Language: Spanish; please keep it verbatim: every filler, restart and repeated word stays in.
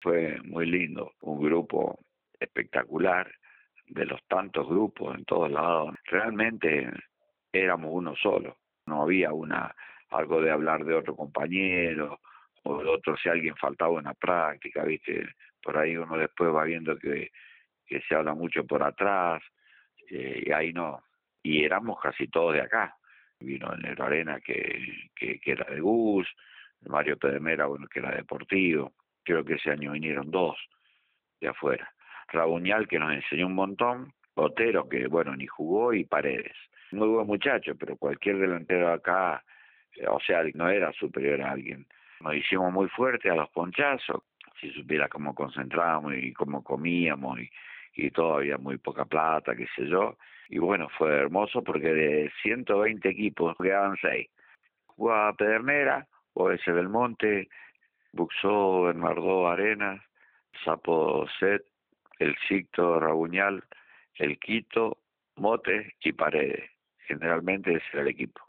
fue muy lindo, un grupo espectacular, de los tantos grupos en todos lados. Realmente éramos uno solo, no había una algo de hablar de otro compañero o de otro si alguien faltaba una práctica, ¿viste? Por ahí uno después va viendo que, que se habla mucho por atrás, eh, y ahí no. Y éramos casi todos de acá. Vino el Negro Arena, que, que, que era de Gus, Mario Pedemera, bueno, que era deportivo. Creo que ese año vinieron dos de afuera. Rabuñal, que nos enseñó un montón, Otero, que bueno, ni jugó, y Paredes. Muy buen muchacho, pero cualquier delantero acá, eh, o sea, no era superior a alguien. Nos hicimos muy fuertes a los ponchazos, si supiera cómo concentrábamos y cómo comíamos, y, y todo, había muy poca plata, qué sé yo. Y bueno, fue hermoso porque de ciento veinte equipos quedaban seis. Jugaba Pedernera, O S Belmonte, Buxó, Bernardó Arenas, Sapo Set, El Cicto, Rabuñal, El Quito, Mote y Paredes. Generalmente ese era el equipo.